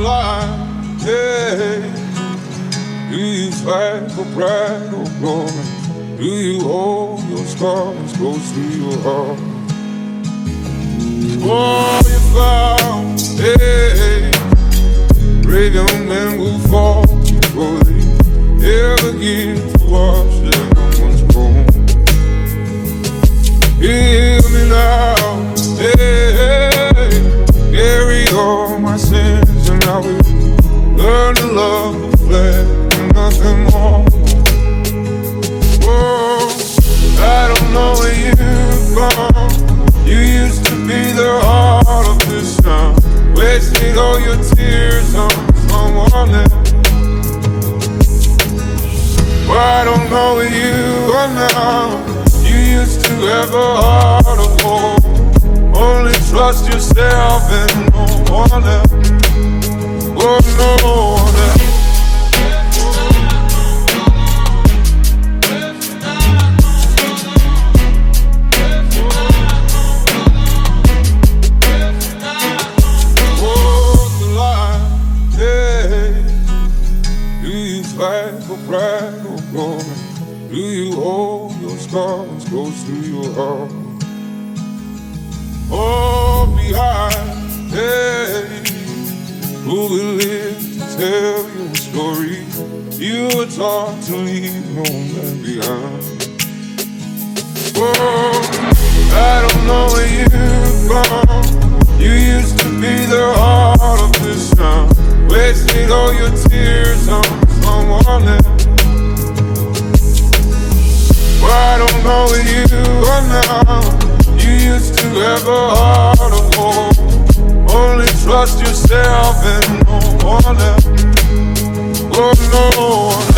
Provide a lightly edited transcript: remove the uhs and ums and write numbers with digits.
line, hey. Do you fight for pride or glory? Do you hold your scars close to your heart? Oh, you found, hey, brave young men will fall before they ever get to wash their one's bone. Hear me now, hey, carry all my sins and I will learn to love the flesh and nothing more. Oh, I don't know where you've gone. You used to be the heart of this town, wasting all your tears on someone else. Well, I don't know where you are now. You used to have a heart of gold. Only trust yourself and no one else. Oh, no one else. Fight for pride or glory? Do you hold your scars close to your heart? Oh, behind, hey, who will live to tell your story? You were taught to leave no man behind. Oh, I don't know where you've gone. You used to be the heart of this town, wasting all your tears on someone else. Well, I don't know where you are now. You used to have a heart of gold. Only trust yourself and no one else. Oh, no one else.